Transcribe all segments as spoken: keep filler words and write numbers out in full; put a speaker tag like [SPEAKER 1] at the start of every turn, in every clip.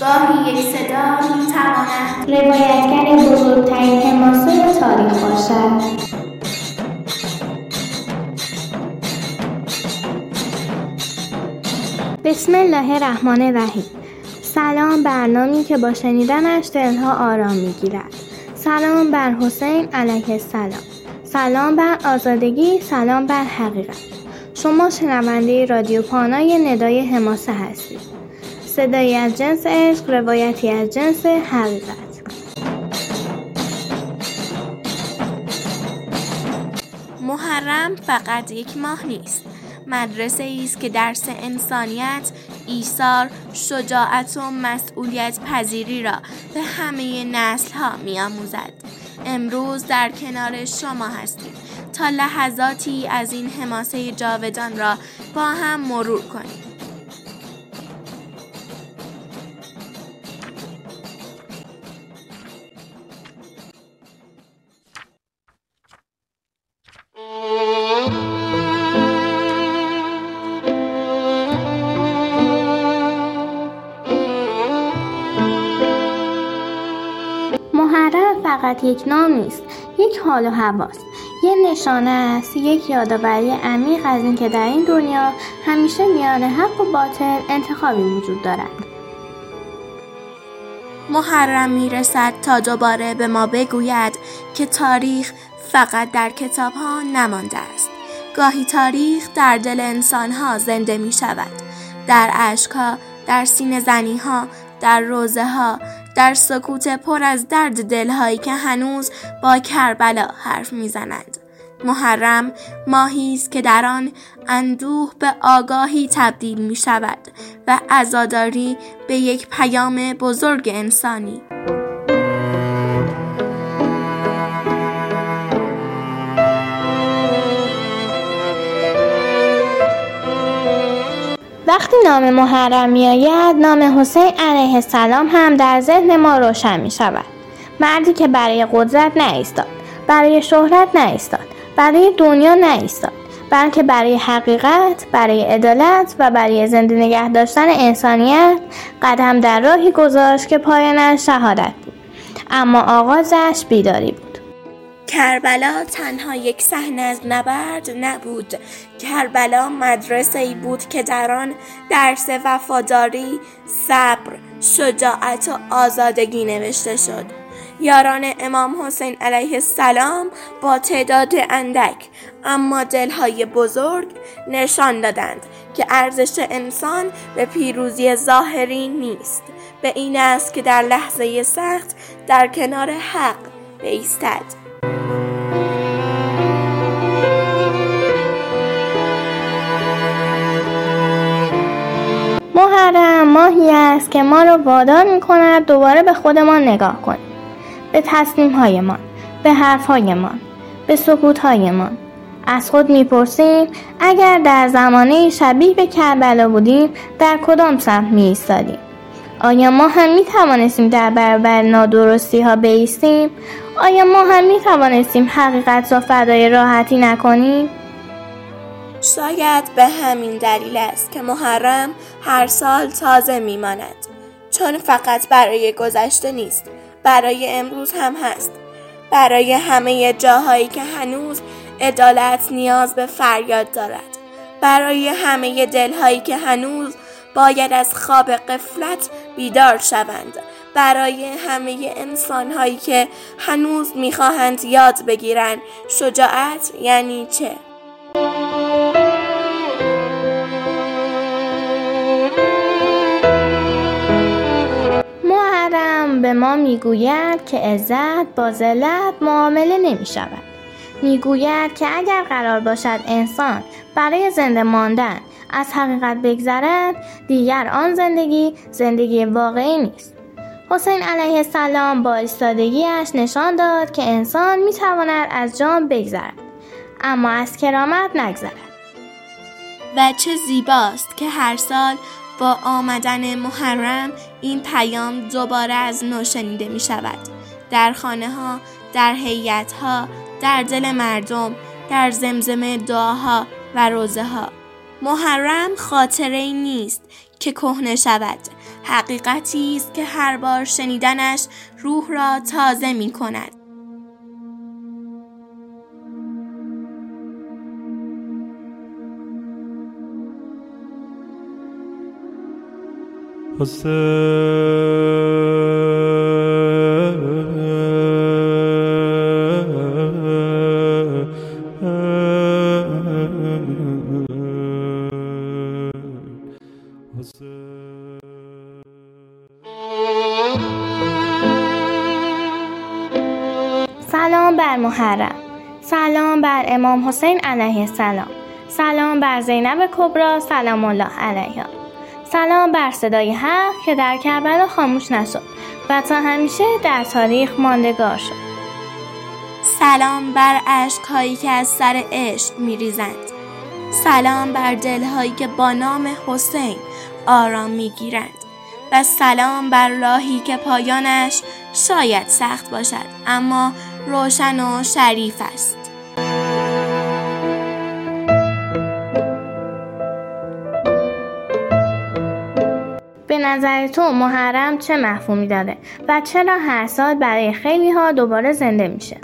[SPEAKER 1] گاهی یک صدا میتواند
[SPEAKER 2] روایتگر بزرگترین حماسه تاریخ باشد. بسم الله الرحمن الرحیم. سلام، برنامه‌ای که با شنیدنش دلها آرام میگیرد. سلام بر حسین علیه السلام. سلام بر آزادگی، سلام بر حقیقت. شما شنونده رادیو پانای ندای حماسه هستید. صدایی از جنس عشق، روایتی از جنس حقیقت.
[SPEAKER 1] محرم فقط یک ماه نیست، مدرسه ای است که درس انسانیت، ایثار، شجاعت و مسئولیت پذیری را به همه نسل ها می آموزد. امروز در کنار شما هستیم تا لحظاتی از این حماسه جاودان را با هم مرور کنیم.
[SPEAKER 2] محرم فقط یک نام نیست، یک حال و هواست، یک نشانه است، یک یادآوری عمیق از این که در این دنیا همیشه میان حق و باطل انتخابی وجود دارد.
[SPEAKER 1] محرم میرسد تا دوباره به ما بگوید که تاریخ فقط در کتاب ها نمانده است. گاهی تاریخ در دل انسان ها زنده می شود، در اشک ها، در سینه زنی ها، در روزه ها، در سکوت پر از درد دلهایی که هنوز با کربلا حرف میزنند. محرم ماهی است که در آن اندوه به آگاهی تبدیل می شود و عزاداری به یک پیام بزرگ انسانی.
[SPEAKER 2] وقتی نام محرم می آید، نام حسین علیه السلام هم در ذهن ما روشن می شود. مردی که برای قدرت نایستاد، برای شهرت نایستاد، برای دنیا نایستاد، بلکه برای حقیقت، برای عدالت و برای زنده نگه داشتن انسانیت قدم در راهی گذاشت که پایانش شهادت بود، اما آغازش بیداری بود.
[SPEAKER 1] کربلا تنها یک صحنه از نبرد نبود. کربلا مدرسه‌ای بود که در آن درس وفاداری، صبر، شجاعت و آزادگی نوشته شد. یاران امام حسین علیه السلام با تعداد اندک اما دلهای بزرگ نشان دادند که ارزش انسان به پیروزی ظاهری نیست، به این است که در لحظه سخت در کنار حق بایستد.
[SPEAKER 2] محرم ماهی است که ما را وادار می‌کند دوباره به خودمان نگاه کنیم، به تصمیم‌هایمان، به حرف‌هایمان، به سکوت‌هایمان. از خود می‌پرسیم اگر در زمانه شبیه به کربلا بودیم در کدام سمت می‌ایستادیم؟ آیا ما هم می‌توانستیم در برابر نادرستی‌ها بایستیم؟ آیا ما هم می‌توانستیم حقیقت را فدای راحتی نکنیم؟
[SPEAKER 1] شاید به همین دلیل است که محرم هر سال تازه میماند، چون فقط برای گذشته نیست، برای امروز هم هست، برای همه جاهایی که هنوز عدالت نیاز به فریاد دارد، برای همه دلهایی که هنوز باید از خواب غفلت بیدار شوند، برای همه انسانهایی که هنوز میخواهند یاد بگیرند شجاعت یعنی چه.
[SPEAKER 2] محرم به ما میگوید که عزت با ذلت معامله نمی شود. میگوید که اگر قرار باشد انسان برای زنده ماندن از حقیقت بگذرد، دیگر آن زندگی زندگی واقعی نیست. حسین علیه السلام با ایستادگیش نشان داد که انسان میتواند از جان بگذرد اما از کرامت نگذرد.
[SPEAKER 1] و چه زیباست که هر سال با آمدن محرم این پیام دوباره از نو شنیده می شود. در خانه ها، در هیئت ها، در دل مردم، در زمزمه دعاها و روزه ها. محرم خاطره‌ای نیست که کهنه شود، حقیقتی است که هر بار شنیدنش روح را تازه می کند.
[SPEAKER 2] سلام بر محرم، سلام بر امام حسین علیه السلام، سلام بر زینب کبری سلام الله علیها، سلام بر صدای حق که در کربلا خاموش نشد و تا همیشه در تاریخ ماندگار شد.
[SPEAKER 1] سلام بر اشک‌هایی که از سر عشق می‌ریزند. سلام بر دل‌هایی که با نام حسین آرام می‌گیرند. و سلام بر راهی که پایانش شاید سخت باشد اما روشن و شریف است.
[SPEAKER 2] به نظر تو محرم چه مفهومی داره و چرا هر سال برای خیلی ها دوباره زنده میشه؟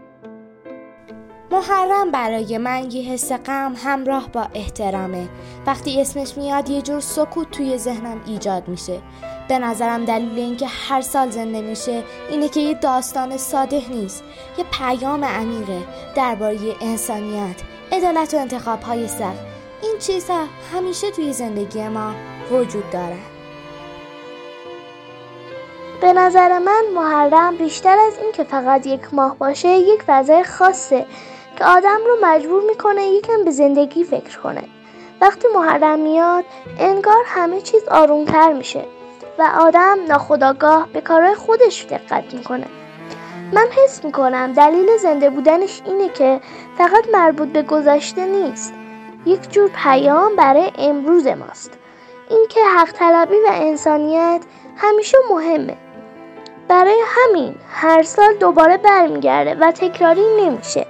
[SPEAKER 3] محرم برای من یه حس غم همراه با احترامه. وقتی اسمش میاد یه جور سکوت توی ذهنم ایجاد میشه. به نظرم دلیل اینکه هر سال زنده میشه اینه که یه داستان ساده نیست، یه پیام عمیقه درباره انسانیت، عدالت و انتخاب‌های سخت. این چیزها همیشه توی زندگی ما وجود داره.
[SPEAKER 4] به نظر من محرم بیشتر از این که فقط یک ماه باشه یک فضای خاصه که آدم رو مجبور میکنه یکم به زندگی فکر کنه. وقتی محرم میاد انگار همه چیز آرومتر میشه و آدم ناخودآگاه به کارهای خودش دقت میکنه. من حس میکنم دلیل زنده بودنش اینه که فقط مربوط به گذشته نیست، یک جور پیام برای امروز ماست. اینکه حق طلبی و انسانیت همیشه مهمه. برای همین هر سال دوباره برمیگرده و تکراری نمیشه.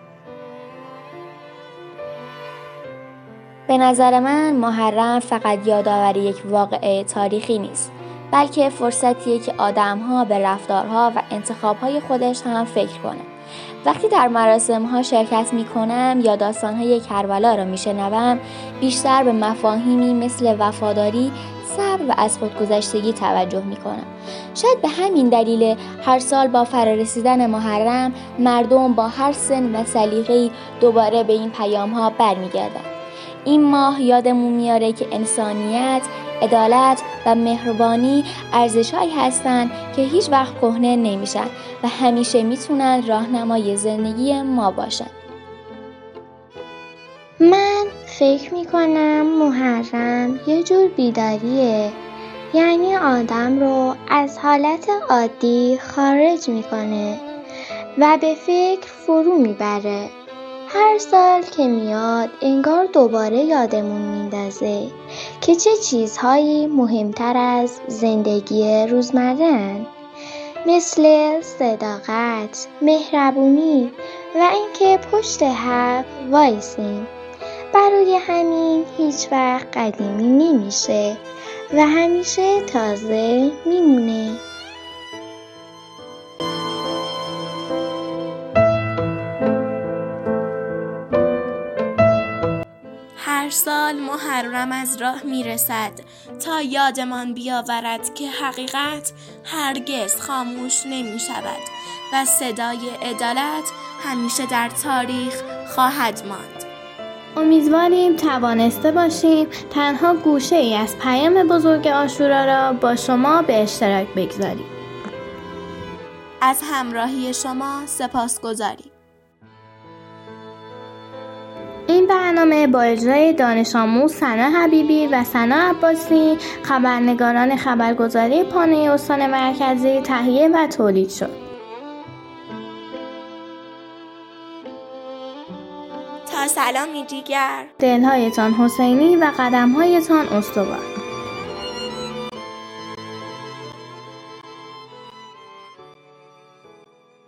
[SPEAKER 5] به نظر من محرم فقط یادآوری یک واقعه تاریخی نیست، بلکه فرصتیه که آدم‌ها به رفتارها و انتخاب‌های خودش هم فکر کنه. وقتی در مراسم‌ها شرکت می‌کنم یا داستان‌های کربلا را می‌شنوم، بیشتر به مفاهیمی مثل وفاداری، صبر و از خودگذشتگی توجه می‌کنم. شاید به همین دلیل هر سال با فرارسیدن محرم مردم با هر سن و سلیقه‌ای دوباره به این پیام‌ها برمیگردند. این ماه یادمون میاره که انسانیت، عدالت و مهربانی ارزش‌هایی هستند که هیچ وقت کهنه نمیشن و همیشه میتونن راهنمای زندگی ما باشن.
[SPEAKER 6] من فکر میکنم محرم یه جور بیداریه، یعنی آدم رو از حالت عادی خارج میکنه و به فکر فرو میبره. هر سال که میاد انگار دوباره یادمون میندازه که چه چیزهایی مهمتر از زندگی روزمره‌اند، مثل صداقت، مهربونی و اینکه پشت حق وایسیم. برای همین هیچ وقت قدیمی نمیشه و همیشه تازه میمونه.
[SPEAKER 1] هر سال محرم از راه میرسد تا یادمان بیاورد که حقیقت هرگز خاموش نمی شود و صدای عدالت همیشه در تاریخ خواهد ماند.
[SPEAKER 2] امیدواریم توانسته باشیم تنها گوشه ای از پیام بزرگ عاشورا را با شما به اشتراک بگذاریم.
[SPEAKER 1] از همراهی شما سپاسگزاریم.
[SPEAKER 2] این برنامه با اجرای دانش آموز سنا حبیبی و سنا عباسی، خبرنگاران خبرگزاری پانه استان مرکزی، تهیه و تولید شد.
[SPEAKER 1] تا سلامی دیگر،
[SPEAKER 2] دلهایتان حسینی و قدمهایتان استوار.